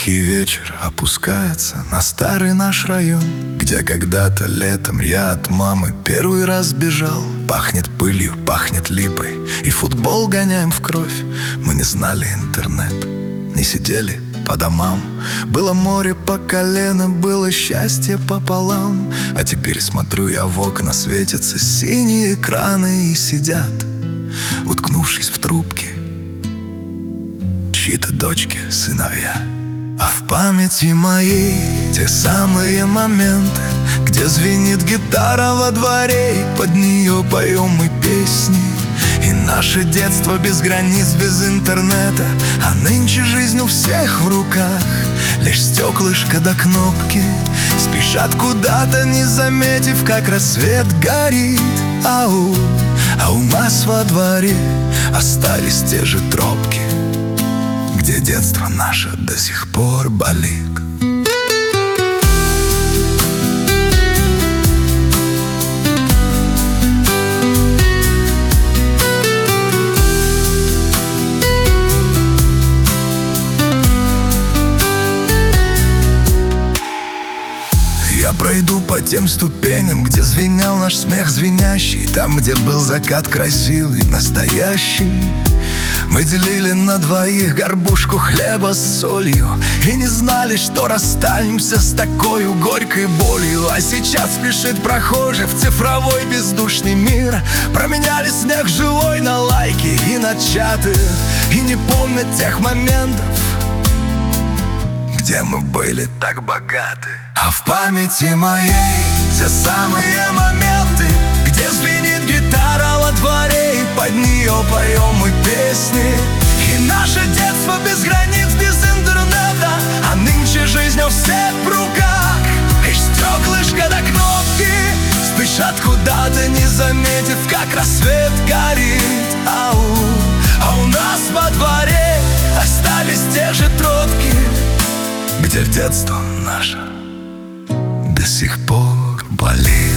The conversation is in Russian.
Тихий вечер опускается на старый наш район, где когда-то летом я от мамы первый раз бежал. Пахнет пылью, пахнет липой, и футбол гоняем в кровь. Мы не знали интернет, не сидели по домам. Было море по колено, было счастье пополам. А теперь смотрю я в окна, светятся синие экраны, и сидят, уткнувшись в трубки, чьи-то дочки, сыновья. А в памяти моей те самые моменты, где звенит гитара во дворе, и под нее поем мы песни. И наше детство без границ, без интернета. А нынче жизнь у всех в руках, лишь стеклышко до кнопки. Спешат куда-то, не заметив, как рассвет горит. А у нас во дворе остались те же тропки, где детство наше до сих пор болит. Я пройду по тем ступеням, где звенел наш смех звенящий, там, где был закат красивый, настоящий. Мы делили на двоих горбушку хлеба с солью и не знали, что расстанемся с такой горькой болью. А сейчас спешит прохожий в цифровой бездушный мир. Променяли снег живой на лайки и на чаты, и не помнят тех моментов, где мы были так богаты. А в памяти моей те самые моменты, где звенит гитара во дворе, и под нее поем мы песни. И наше детство без границ, без интернета. А нынче жизнь у всех в руках, лишь стеклышко до кнопки. Спешат куда-то, не заметив, как рассвет горит. А у нас во дворе остались те же тропки, где детство наше до сих пор болит.